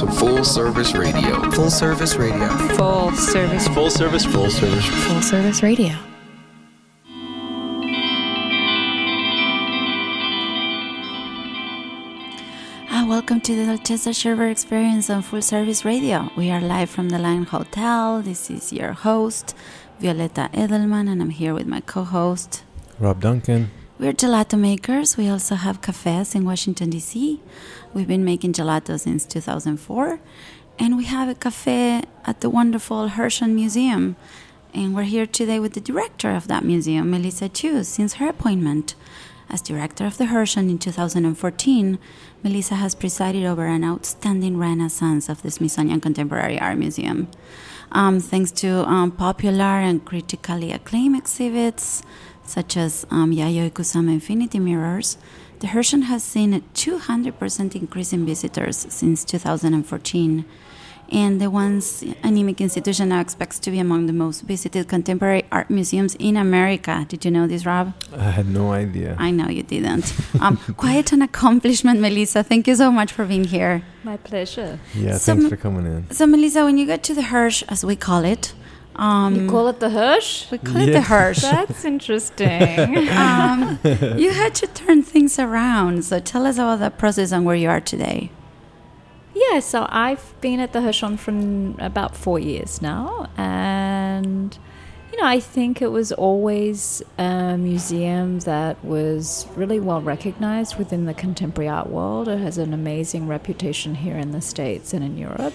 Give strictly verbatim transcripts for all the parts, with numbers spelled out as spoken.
Full Service Radio. Full Service Radio. Full Service. Full Service. Full Service. Full Service Radio. Welcome to the Alteza Sherver Experience on Full Service Radio. We are live from the Line Hotel. This is your host, Violeta Edelman, and I'm here with my co-host, Rob Duncan. We're gelato makers. We also have cafes in Washington, D C We've been making gelato since two thousand four, and we have a cafe at the wonderful Hirshhorn Museum. And we're here today with the director of that museum, Melissa Chu, since her appointment. As director of the Hirshhorn in two thousand fourteen, Melissa has presided over an outstanding renaissance of the Smithsonian Contemporary Art Museum. Um, thanks to um, popular and critically acclaimed exhibits, such as um, Yayoi Kusama Infinity Mirrors, the Hirshhorn has seen a two hundred percent increase in visitors since two thousand fourteen. And the once anemic institution now expects to be among the most visited contemporary art museums in America. Did you know this, Rob? I had no idea. I know you didn't. Um, quite an accomplishment, Melissa. Thank you so much for being here. My pleasure. Yeah, so, thanks for coming in. So, Melissa, when you get to the Hirsch, as we call it, um, you call it the Hirsch? We call yeah. it the Hirsch. That's interesting. um, you had to turn things around. So, tell us about that process and where you are today. Yeah, so I've been at the Hirshhorn for about four years now, and you know, I think it was always a museum that was really well recognized within the contemporary art world. It has an amazing reputation here in the States and in Europe.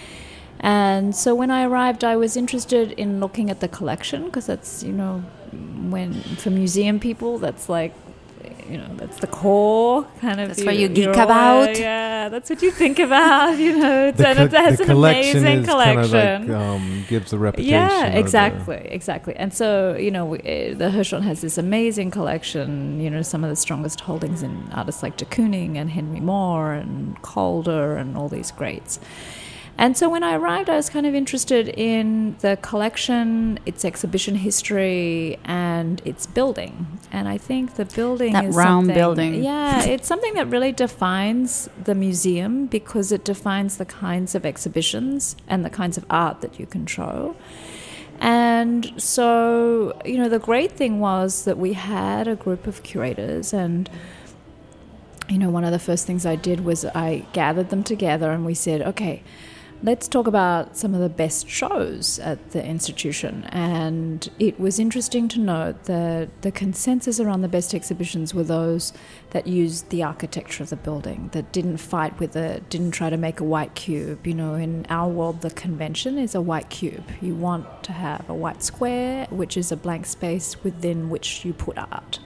And so when I arrived, I was interested in looking at the collection, because that's, you know, when for museum people, that's like, you know, that's the core kind of. That's what you geek about. Yeah, that's what you think about. You know, the and co- it has the an collection amazing is collection. Kind of like, um, gives the reputation. Yeah, exactly, exactly. And so, you know, we, uh, the Hirshhorn has this amazing collection. You know, some of the strongest holdings in artists like de Kooning and Henry Moore and Calder and all these greats. And so when I arrived, I was kind of interested in the collection, its exhibition history, and its building. And I think the building that is round something, building. Yeah, it's something that really defines the museum, because it defines the kinds of exhibitions and the kinds of art that you can show. And so, you know, the great thing was that we had a group of curators, and you know, one of the first things I did was I gathered them together and we said, okay, let's talk about some of the best shows at the institution. And it was interesting to note that the consensus around the best exhibitions were those that used the architecture of the building, that didn't fight with it, didn't try to make a white cube. You know, in our world, the convention is a white cube. You want to have a white square, which is a blank space within which you put art.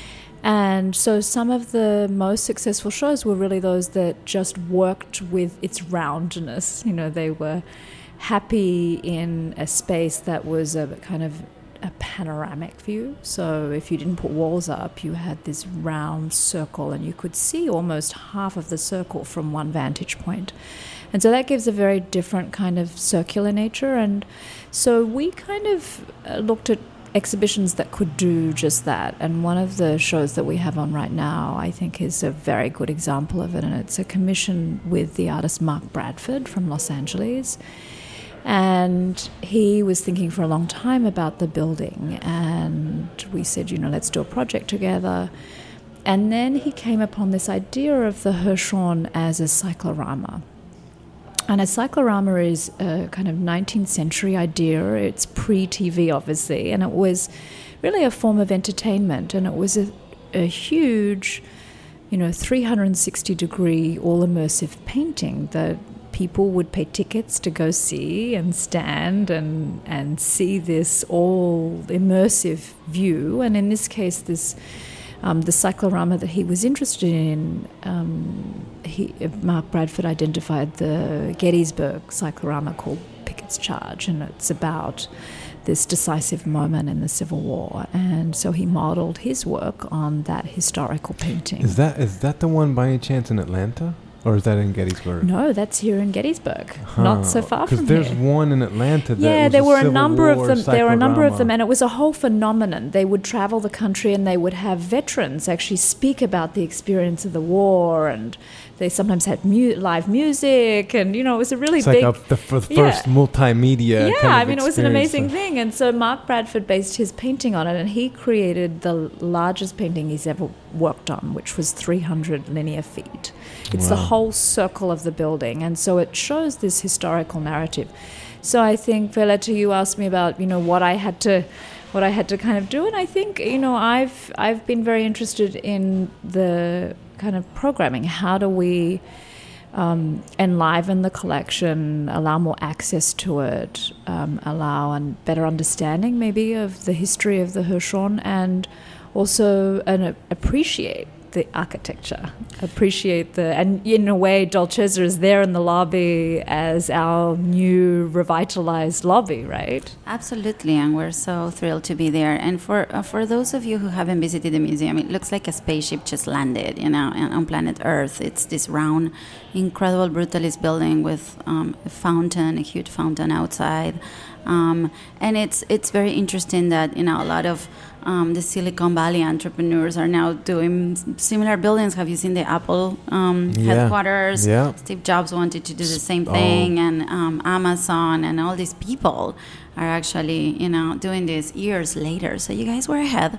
And so some of the most successful shows were really those that just worked with its roundness. You know, they were happy in a space that was a kind of a panoramic view. So if you didn't put walls up, you had this round circle and you could see almost half of the circle from one vantage point. And so that gives a very different kind of circular nature. And so we kind of looked at exhibitions that could do just that. And one of the shows that we have on right now, I think, is a very good example of it. And it's a commission with the artist Mark Bradford from Los Angeles. And he was thinking for a long time about the building. And we said, you know, let's do a project together. And then he came upon this idea of the Hirshhorn as a cyclorama. And a cyclorama is a kind of nineteenth century idea. It's pre-T V, obviously, and it was really a form of entertainment. And it was a, a huge, you know, three hundred sixty degree all-immersive painting that people would pay tickets to go see and stand and, and see this all-immersive view. And in this case, this um, the cyclorama that he was interested in, um, he, Mark Bradford identified the Gettysburg cyclorama called Pickett's Charge, and it's about this decisive moment in the Civil War. And so he modeled his work on that historical painting. Is that is that the one by any chance in Atlanta? Or is that in Gettysburg? No, that's here in Gettysburg, huh. Not so far from here. Because there's one in Atlanta that yeah, was there a were a Civil number War of them. There were a number of cyclorama. them, and it was a whole phenomenon. They would travel the country, and they would have veterans actually speak about the experience of the war, and they sometimes had mu- live music, and you know, it was a really It's big. like a, the, f- the Yeah. first multimedia. Yeah, kind of I mean, it was an experience. amazing thing. And so Mark Bradford based his painting on it, and he created the largest painting he's ever worked on, which was three hundred linear feet. It's the Wow. whole circle of the building, and so it shows this historical narrative. So I think, Violetta, you asked me about, you know, what I had to, what I had to kind of do, and I think, you know, I've I've been very interested in the kind of programming. How do we um, enliven the collection, allow more access to it, um, allow a better understanding maybe of the history of the Hirshhorn, and also an, appreciate the architecture, appreciate the, and in a way, Dolcezza is there in the lobby as our new revitalized lobby, right? Absolutely, and we're so thrilled to be there. And for uh, for those of you who haven't visited the museum, it looks like a spaceship just landed, you know, on on planet Earth. It's this round, incredible brutalist building with um, a fountain, a huge fountain outside, um, and it's it's very interesting that, you know, a lot of Um, the Silicon Valley entrepreneurs are now doing s- similar buildings. Have you seen the Apple um, Yeah. headquarters? Yeah. Steve Jobs wanted to do the same Oh. thing, and um, Amazon and all these people are actually, you know, doing this years later. So you guys were ahead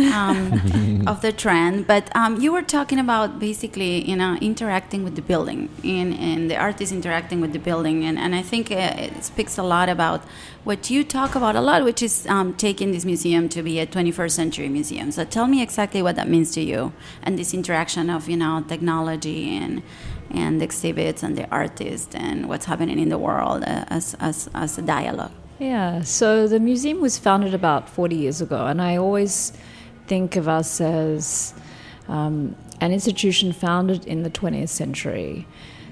um, of the trend. But um, you were talking about basically, you know, interacting with the building, and, and the artist interacting with the building. And, and I think uh, it speaks a lot about what you talk about a lot, which is um, taking this museum to be a twenty-first century museum. So tell me exactly what that means to you, and this interaction of, you know, technology and and the exhibits and the artist and what's happening in the world uh, as, as, as a dialogue. Yeah, so the museum was founded about forty years ago, and I always think of us as um, an institution founded in the twentieth century.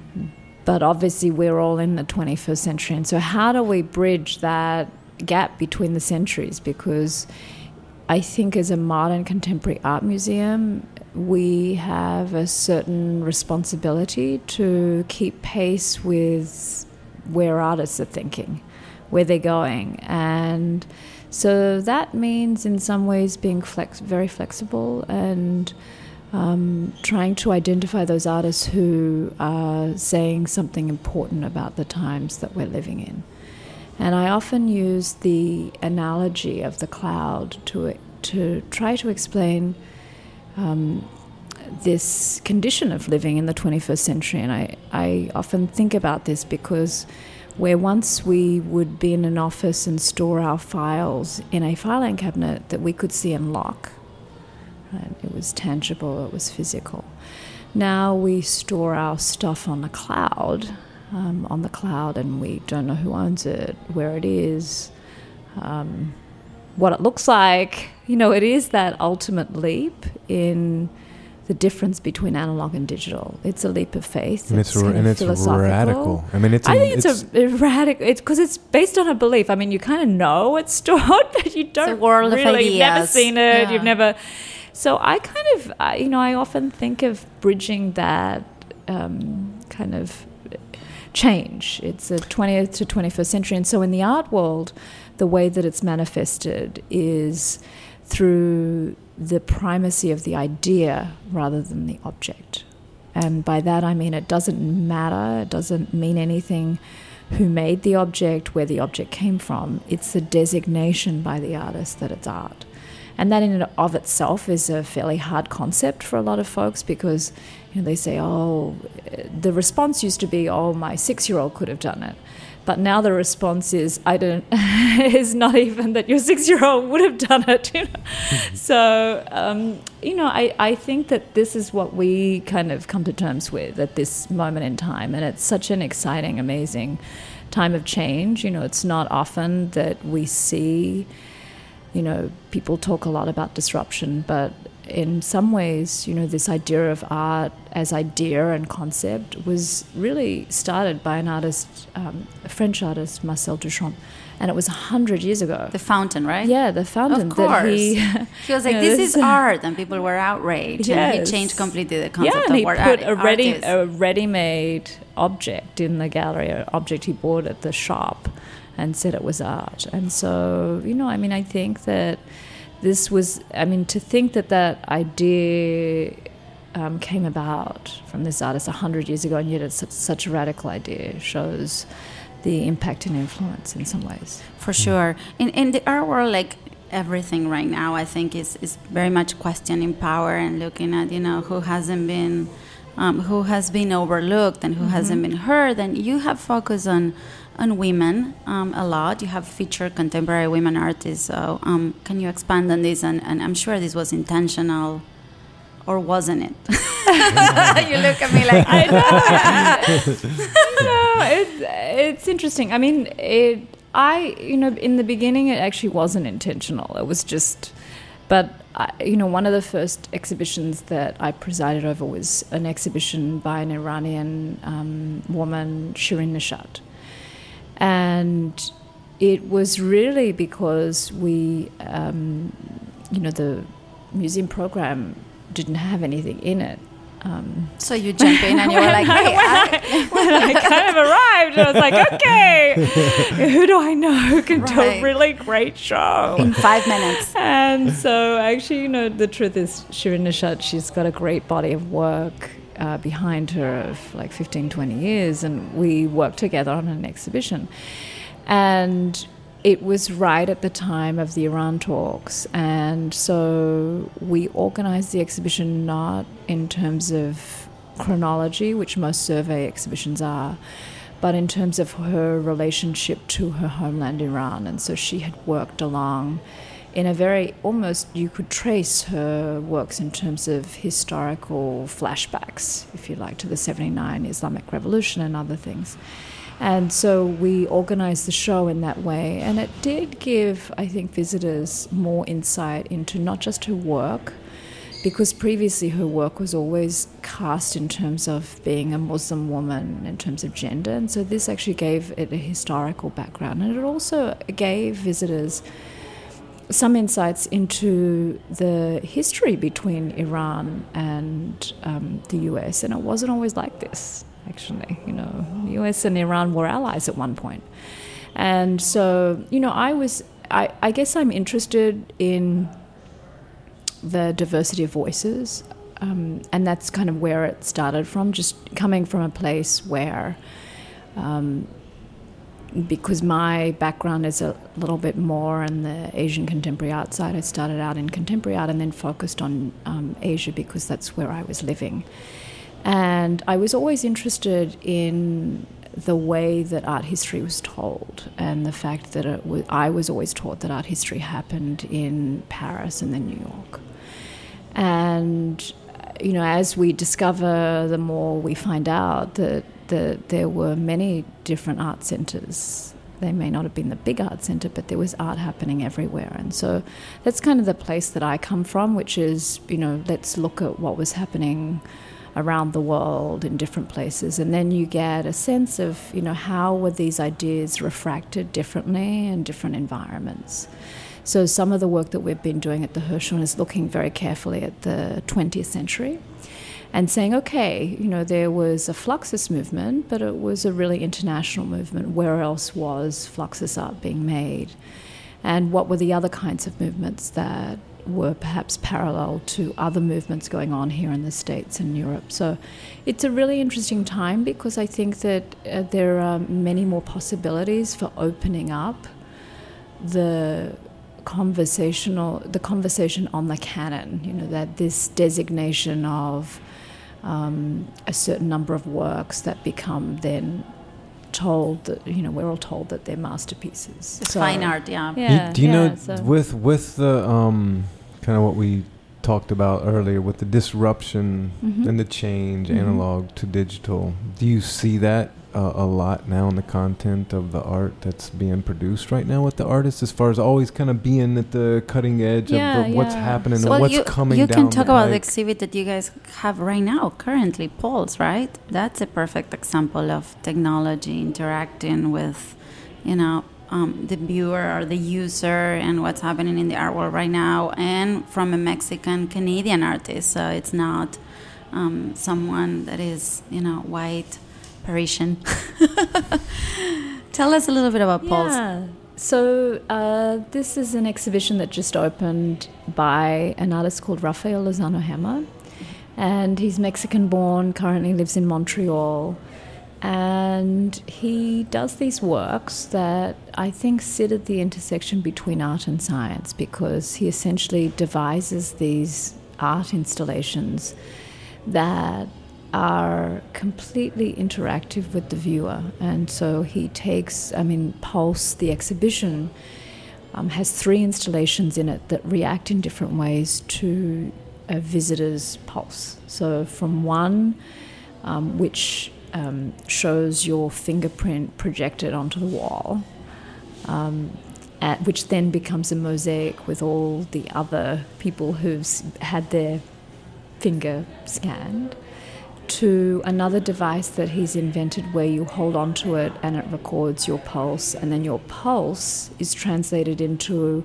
But obviously we're all in the twenty-first century, and so how do we bridge that gap between the centuries? Because I think as a modern contemporary art museum, we have a certain responsibility to keep pace with where artists are thinking, where they're going. And so that means in some ways being flex- very flexible and um, trying to identify those artists who are saying something important about the times that we're living in. And I often use the analogy of the cloud to to try to explain um, this condition of living in the twenty-first century. And I, I often think about this because where once we would be in an office and store our files in a filing cabinet that we could see and lock, right? It was tangible, it was physical. Now we store our stuff on the cloud, um, on the cloud, and we don't know who owns it, where it is, um, what it looks like. You know, it is that ultimate leap in the difference between analog and digital. It's a leap of faith. And it's, kind ra- of and it's philosophical. radical. I mean, it's. I a- think it's, a, a radical. It's because it's based on a belief. I mean, you kind of know it's stored, but you don't a world of really. You've never ideas. seen it. Yeah. You've never. So I kind of, I- you know, I often think of bridging that um, kind of change. It's a twentieth to twenty-first century, and so in the art world, the way that it's manifested is through the primacy of the idea rather than the object. And by that I mean it doesn't matter, it doesn't mean anything who made the object, where the object came from. It's the designation by the artist that it's art. And that in and of itself is a fairly hard concept for a lot of folks because, you know, they say, oh, the response used to be, oh, my six-year-old could have done it. But now the response is, I don't, is not even that your six-year-old would have done it. You know? So, um, you know, I, I think that this is what we kind of come to terms with at this moment in time. And it's such an exciting, amazing time of change. You know, it's not often that we see, you know, people talk a lot about disruption, but in some ways, you know, this idea of art as idea and concept was really started by an artist, um, a French artist, Marcel Duchamp, and it was a hundred years ago. The fountain, right? Yeah, the fountain. Of course. That he, he was like, you know, this this- is art, and people were outraged. And Yes. he changed completely the Yeah, concept and of he what put art, a ready art is. a ready-made object in the gallery, an object he bought at the shop, and said it was art. And so, you know, I mean, I think that this was, I mean, to think that that idea um, came about from this artist a hundred years ago, and yet it's such, such a radical idea. Shows the impact and influence in some ways. For sure. In in the art world, like everything right now, I think is is very much questioning power and looking at, you know, who hasn't been, um, who has been overlooked and who mm-hmm. hasn't been heard. And you have focused on on women um, a lot. You have featured contemporary women artists. So um, can you expand on this? And, and I'm sure this was intentional, or wasn't it? You look at me like I know. No, it's it's interesting. I mean, it. I you know in the beginning it actually wasn't intentional. It was just, but I, you know one of the first exhibitions that I presided over was an exhibition by an Iranian um, woman, Shirin Nishat, and it was really because we, um, you know, the museum program didn't have anything in it. Um, so you jump in and you were like, hey, when, I, when I kind of arrived, I was like, okay, who do I know who can right. do a really great show? In five minutes. And so actually, you know, the truth is Shirin Nishat, she's got a great body of work uh, behind her of like fifteen, twenty years. And we worked together on an exhibition. And it was right at the time of the Iran talks, and so we organized the exhibition not in terms of chronology, which most survey exhibitions are, but in terms of her relationship to her homeland, Iran. And so she had worked along in a very, almost you could trace her works in terms of historical flashbacks, if you like, to the seventy-nine Islamic Revolution and other things. And so we organized the show in that way. And it did give, I think, visitors more insight into not just her work, because previously her work was always cast in terms of being a Muslim woman, in terms of gender. And so this actually gave it a historical background. And it also gave visitors some insights into the history between Iran and um, the U S. And it wasn't always like this. Actually, you know, the U S and Iran were allies at one point. And so, you know, I was, I, I guess I'm interested in the diversity of voices. Um, and that's kind of where it started from, just coming from a place where, um, because my background is a little bit more on the Asian contemporary art side, I started out in contemporary art and then focused on um, Asia because that's where I was living. And I was always interested in the way that art history was told, and the fact that it was, I was always taught that art history happened in Paris and then New York. And, you know, as we discover, the more we find out that, that there were many different art centers. They may not have been the big art center, but there was art happening everywhere. And so that's kind of the place that I come from, which is, you know, let's look at what was happening around the world in different places, and then you get a sense of, you know, how were these ideas refracted differently in different environments. So some of the work that we've been doing at the Hirshhorn is looking very carefully at the twentieth century and saying, okay, you know, there was a Fluxus movement, but it was a really international movement. Where else was Fluxus art being made? And what were the other kinds of movements that were perhaps parallel to other movements going on here in the States and Europe. So it's a really interesting time because I think that uh, there are many more possibilities for opening up the conversational, the conversation on the canon, you know, that this designation of um, a certain number of works that become then told that, you know, we're all told that they're masterpieces. It's so, fine art, yeah. yeah you, do you yeah, know so. with with the um, kind of what we talked about earlier with the disruption mm-hmm. and the change, mm-hmm. analog to digital, do you see that uh, a lot now in the content of the art that's being produced right now with the artists, as far as always kind of being at the cutting edge yeah, of the, what's yeah. happening so and well, what's you, coming you down can talk the about the pike? exhibit that you guys have right now currently, Pulse, right? That's a perfect example of technology interacting with, you know, um, the viewer or the user and what's happening in the art world right now, and from a Mexican Canadian artist. So it's not um, someone that is, you know, white Parisian. Tell us a little bit about Pulse. Yeah. So uh, this is an exhibition that just opened by an artist called Rafael Lozano Hammer. And he's Mexican-born, currently lives in Montreal. And he does these works that I think sit at the intersection between art and science, because he essentially devises these art installations that are completely interactive with the viewer. And so he takes, I mean, Pulse, the exhibition, um, has three installations in it that react in different ways to a visitor's pulse. So from one, um, which um, shows your fingerprint projected onto the wall, um, at, which then becomes a mosaic with all the other people who've had their finger scanned, to another device that he's invented where you hold onto it and it records your pulse, and then your pulse is translated into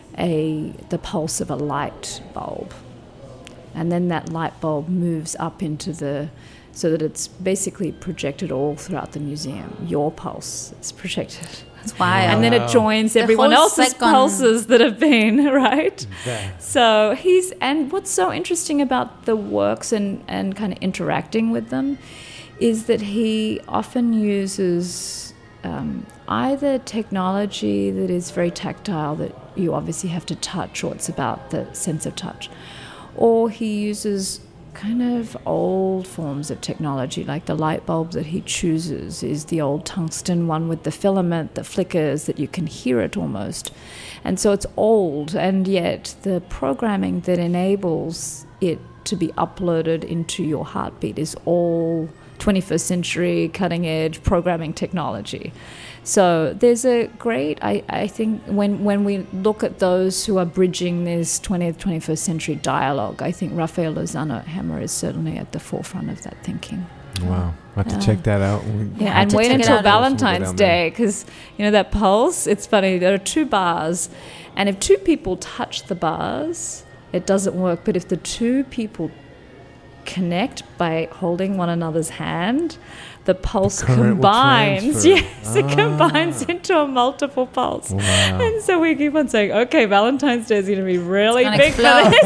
a the pulse of a light bulb. And then that light bulb moves up into the, so that it's basically projected all throughout the museum. Your pulse is projected. That's wild. And then it joins The everyone whole else's second- pulses that have been, right? Yeah. So he's, and what's so interesting about the works and, and kind of interacting with them is that he often uses um, either technology that is very tactile, that you obviously have to touch, or it's about the sense of touch, or he uses kind of old forms of technology, like the light bulb that he chooses is the old tungsten one with the filament that flickers, that you can hear it almost. And so it's old, and yet the programming that enables it to be uploaded into your heartbeat is all twenty-first century cutting edge programming technology. So there's a great, I, I think, when, when we look at those who are bridging this twentieth, twenty-first century dialogue, I think Raphael Lozano Hammer is certainly at the forefront of that thinking. Wow. I have to Yeah. check that out. We- Yeah, and to wait check it until out. Valentine's We'll go down there. Day, because, you know, that pulse, it's funny, there are two bars, and if two people touch the bars, it doesn't work. But if the two people connect by holding one another's hand, the pulse The current will combines. transfer. Yes, it Ah. combines into a multiple pulse. Wow. And so we keep on saying, okay, Valentine's Day is going to be really gonna big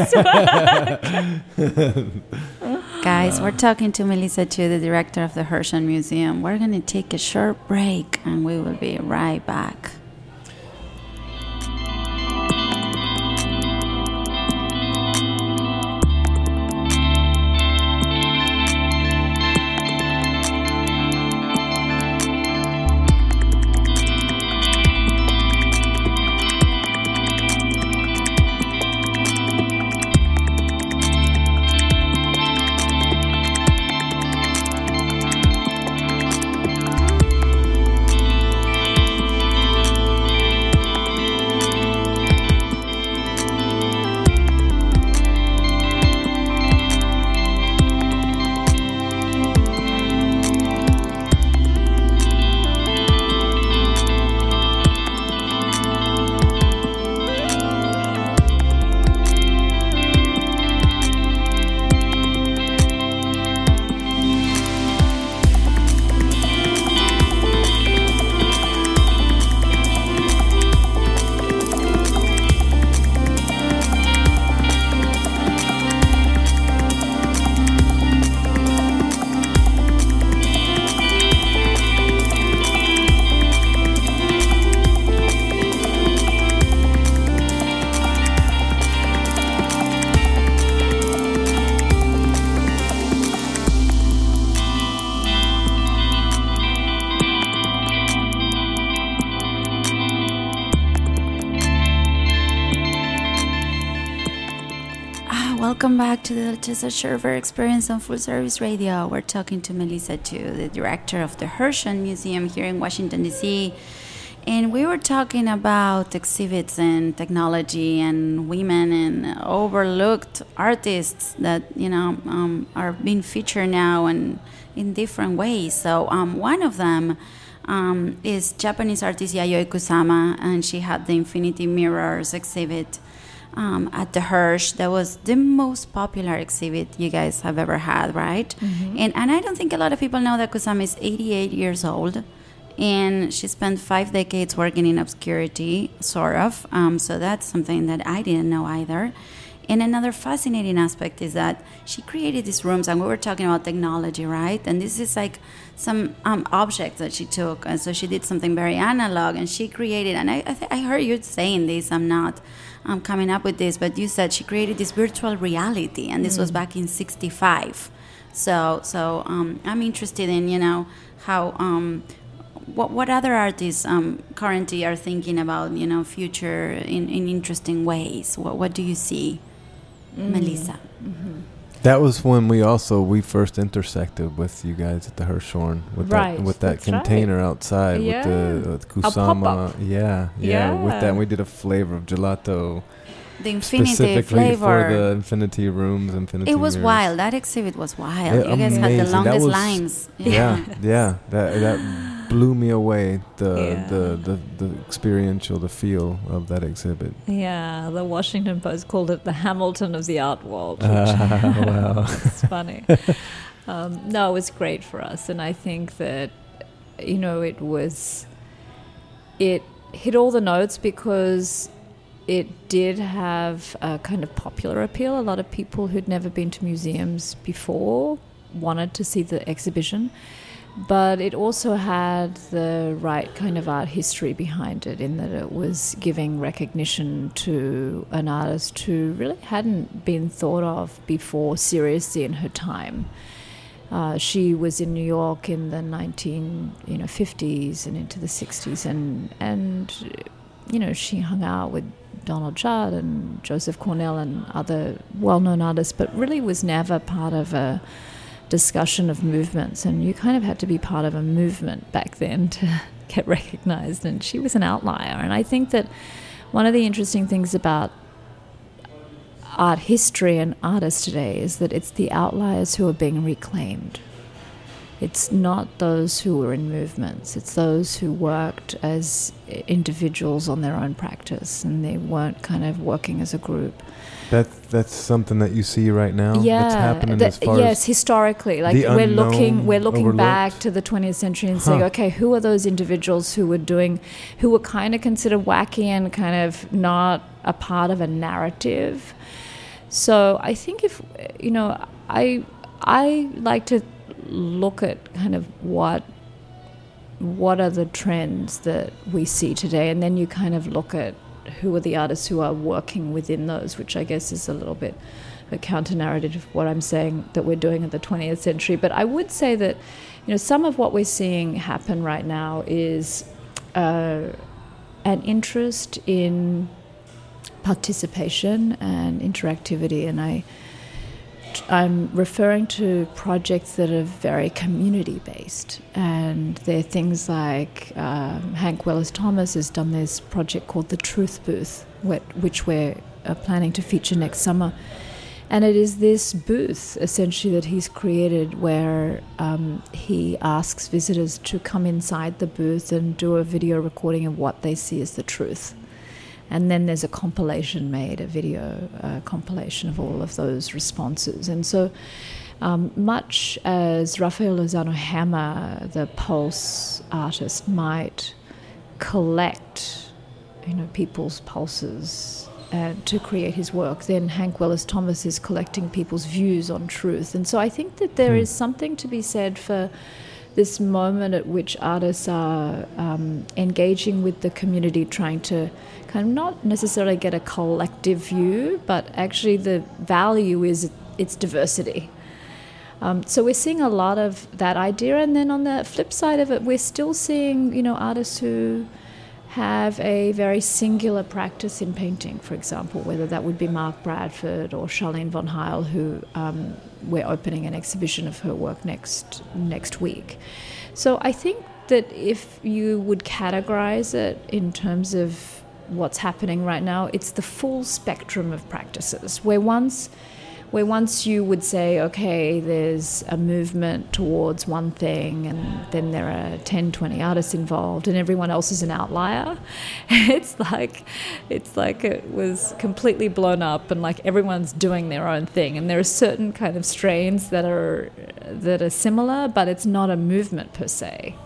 for this one. Guys, we're talking to Melissa Chu, the director of the Hirshon Museum. We're going to take a short break, and we will be right back. Welcome back to the Tessa Sherver Experience on Full Service Radio. We're talking to Melissa Chu, the director of the Hirshon Museum here in Washington, D C. And we were talking about exhibits and technology and women and overlooked artists that, you know, um, are being featured now and in different ways. So um, one of them um, is Japanese artist Yayoi Kusama, and she had the Infinity Mirrors exhibit Um, at the Hirsh. That was the most popular exhibit you guys have ever had, right? Mm-hmm. And and I don't think a lot of people know that Kusama is eighty-eight years old, and she spent five decades working in obscurity, sort of. Um, so that's something that I didn't know either. And another fascinating aspect is that she created these rooms, and we were talking about technology, right? And this is like some um, objects that she took, and so she did something very analog, and she created. And I I, th- I heard you saying this. I'm not um, coming up with this, but you said she created this virtual reality, and this mm. was back in sixty-five. So so um, I'm interested in you know how. Um, What what other artists um, currently are thinking about you know future in, in interesting ways? What what do you see, mm. Melissa? Mm-hmm. That was when we also we first intersected with you guys at the Hirshhorn with right. that with that That's container right. outside yeah. with the with Kusama. Yeah, yeah, yeah. With that, we did a flavor of gelato. The infinity specifically flavor. for the infinity rooms, infinity It was mirrors. wild. That exhibit was wild. Yeah, you guys amazing. had the That longest was- lines. Yeah, yeah. That that blew me away. The, Yeah. the the the experiential, the feel of that exhibit. Yeah, the Washington Post called it the Hamilton of the art world. Uh, wow. It's funny. Um, no, it was great for us. And I think that, you know, it was, it hit all the notes because it did have a kind of popular appeal. A lot of people who'd never been to museums before wanted to see the exhibition. But it also had the right kind of art history behind it, in that it was giving recognition to an artist who really hadn't been thought of before seriously in her time. Uh, she was in New York in the nineteen you know fifties and into the sixties, and and you know she hung out with Donald Judd and Joseph Cornell and other well-known artists, but really was never part of a discussion of movements, and you kind of had to be part of a movement back then to get recognized, and she was an outlier. And I think that one of the interesting things about art history and artists today is that it's the outliers who are being reclaimed. It's not those who were in movements, it's those who worked as individuals on their own practice, and they weren't kind of working as a group. That that's something that you see right now. Yeah, that's happening that, as far yes, as historically, like the we're looking, unknown, we're looking overlooked. back to the twentieth century and Huh. saying, okay, who are those individuals who were doing, who were kind of considered wacky and kind of not a part of a narrative. So I think if you know, I I like to look at kind of what what are the trends that we see today, and then you kind of look at who are the artists who are working within those, which I guess is a little bit a counter-narrative of what I'm saying that we're doing in the twentieth century. But I would say that, you know, some of what we're seeing happen right now is uh, an interest in participation and interactivity, and I I'm referring to projects that are very community-based, and they're things like um, Hank Willis Thomas has done this project called the Truth Booth, which we're uh, planning to feature next summer. And it is this booth, essentially, that he's created where um, he asks visitors to come inside the booth and do a video recording of what they see as the truth. And then there's a compilation made, a video uh, compilation of all of those responses. And so um, much as Rafael Lozano Hammer, the Pulse artist, might collect, you know, people's pulses uh, to create his work, then Hank Willis Thomas is collecting people's views on truth. And so I think that there mm. is something to be said for this moment at which artists are um, engaging with the community, trying to kind of not necessarily get a collective view, but actually the value is its diversity. Um, so we're seeing a lot of that idea, and then on the flip side of it, we're still seeing, you know, artists who have a very singular practice in painting, for example, whether that would be Mark Bradford or Charlene von Heil, who um, we're opening an exhibition of her work next next week. So I think that if you would categorize it in terms of what's happening right now, it's the full spectrum of practices, where once where once you would say, okay, there's a movement towards one thing, and then there are ten, twenty artists involved, and everyone else is an outlier. It's like it's like it was completely blown up, and like everyone's doing their own thing. And there are certain kind of strains that are that are similar, but it's not a movement per se.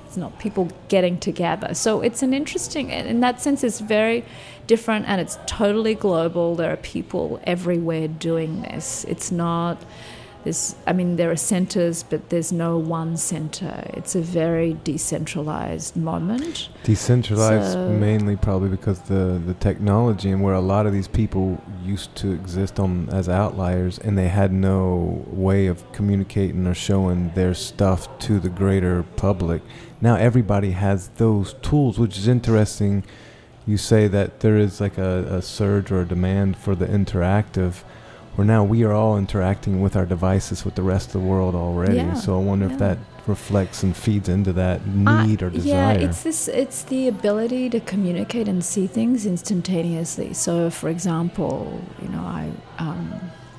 It's not people getting together. So it's an interesting, in that sense, it's very different and it's totally global. There are people everywhere doing this. It's not this, I mean, there are centers, but there's no one center. It's a very decentralized moment. Decentralized So- mainly probably because the, the technology and where a lot of these people used to exist on as outliers and they had no way of communicating or showing their stuff to the greater public. Now everybody has those tools, which is interesting. You say that there is like a, a surge or a demand for the interactive, where now we are all interacting with our devices with the rest of the world already. Yeah, So I wonder yeah. if that reflects and feeds into that need Uh, or desire. Yeah, it's this. It's the ability to communicate and see things instantaneously. So, for example, you know, I um,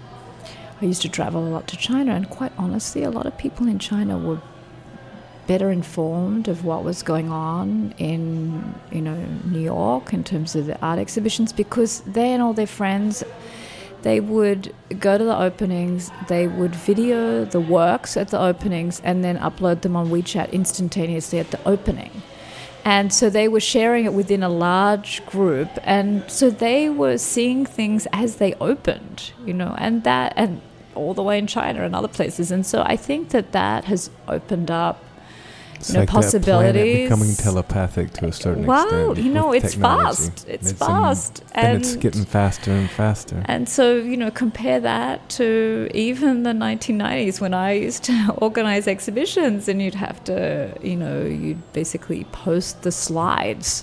I used to travel a lot to China, and quite honestly, a lot of people in China were better informed of what was going on in, you know, New York in terms of the art exhibitions, because they and all their friends, they would go to the openings, they would video the works at the openings and then upload them on WeChat instantaneously at the opening. And so they were sharing it within a large group, and so they were seeing things as they opened, you know, and that, and all the way in China and other places. And so I think that that has opened up, It's you know, like that planet possibilities. becoming telepathic to a certain Wow, extent. you know, with it's technology. fast. It's um, fast. and it's And- getting faster and faster. And so, you know, compare that to even the nineteen nineties when I used to organize exhibitions, and you'd have to, you know, you'd basically post the slides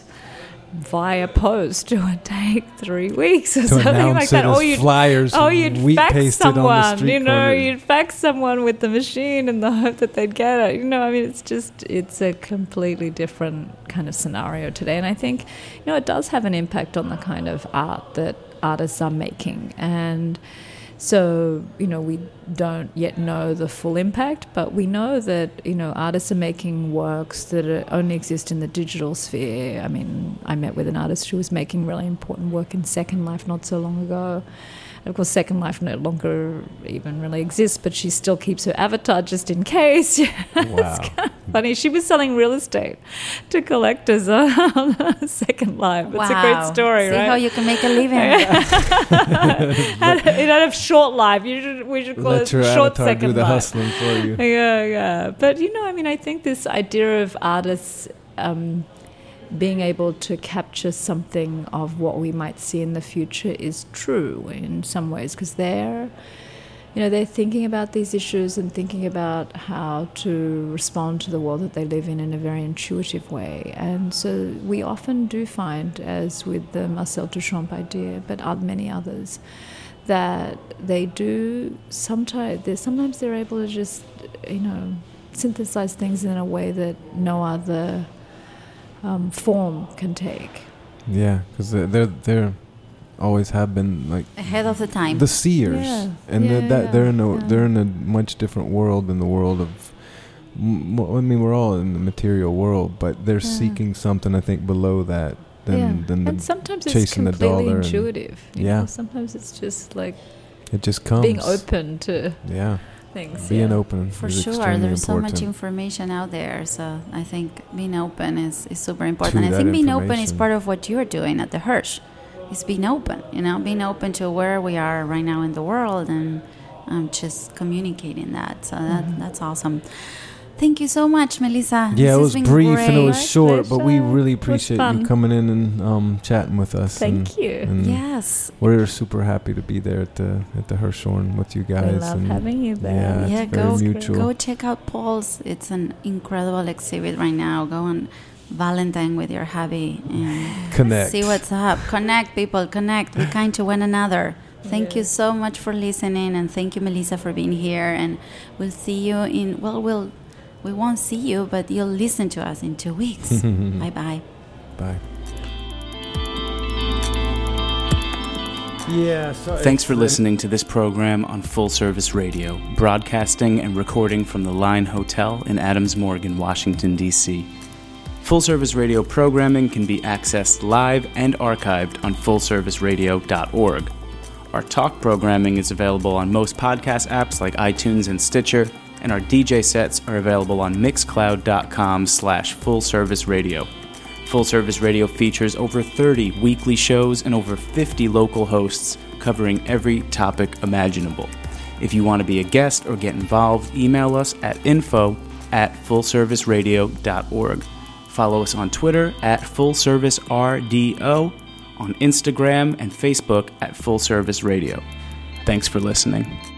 via post. It would take three weeks or to something announce like that. it as Or you'd, flyers, oh, you'd wheat fax pasted on the someone, street you know, corner. you'd fax someone with the machine in the hope that they'd get it. You know, I mean, it's just, it's a completely different kind of scenario today. And I think, you know, it does have an impact on the kind of art that artists are making. And so, you know, we don't yet know the full impact, but we know that, you know, artists are making works that are, only exist in the digital sphere. I mean, I met with an artist who was making really important work in Second Life not so long ago. And of course, Second Life no longer even really exists, but she still keeps her avatar just in case. Wow. Funny, she was selling real estate to collectors on Second Life. It's a great story, See right? how you can make a living. Instead of short life, you should, we should call Let it your short avatar second do the life. hustling for you. Yeah, yeah. But, you know, I mean, I think this idea of artists um, being able to capture something of what we might see in the future is true in some ways, because they're, you know, they're thinking about these issues and thinking about how to respond to the world that they live in in a very intuitive way. And so we often do find, as with the Marcel Duchamp idea, but other, many others, that they do sometimes, they're, sometimes they're able to just, you know, synthesize things in a way that no other um, form can take. Yeah, because they're, they're they're always have been like Ahead of the time. the seers, Yeah. and Yeah, the, that yeah, they're in a yeah. they're in a much different world than the world of. m- I mean, we're all in the material world, but they're Yeah. seeking something I think below that than yeah. than the, and sometimes it's chasing the completely dollar and- intuitive. You yeah. know? Sometimes it's just like it just comes. being open to Yeah, things. being yeah. open For is sure, extremely there's so much important. information out there. So I think being open is, is super To important. I that think being open is information. part of what you're doing at the Hirsch. It's being open, you know, being open to where we are right now in the world and um, just communicating that. So that Mm-hmm. that's awesome. Thank you so much, Melissa. Yeah, This it has was been brief and it was great. short, but we pleasure. really It was appreciate you fun. coming in and um, chatting with us. and, Thank you. and Yes. we're super happy to be there at the at the Hirshhorn with you guys. We love and having you there. Yeah, it's Yeah, very go mutual. go check out Paul's. It's an incredible exhibit right now. Go on Valentine with your hubby and Connect. see what's up. Connect, people. Connect. Be kind to one another. Thank you so much for listening, and thank you, Melissa, for being here. And we'll see you in. Well, we'll we won't see you, but you'll listen to us in two weeks. Bye bye. Bye. Yeah. So Thanks for listening to this program on Full Service Radio, broadcasting and recording from the Line Hotel in Adams Morgan, Washington, D C Full Service Radio programming can be accessed live and archived on full service radio dot org. Our talk programming is available on most podcast apps like iTunes and Stitcher, and our D J sets are available on mixcloud.com slash full service radio. Full Service Radio features over thirty weekly shows and over fifty local hosts covering every topic imaginable. If you want to be a guest or get involved, email us at info at fullserviceradio dot org. Follow us on Twitter at fullservicerdo, on Instagram and Facebook at Full Service Radio. Thanks for listening.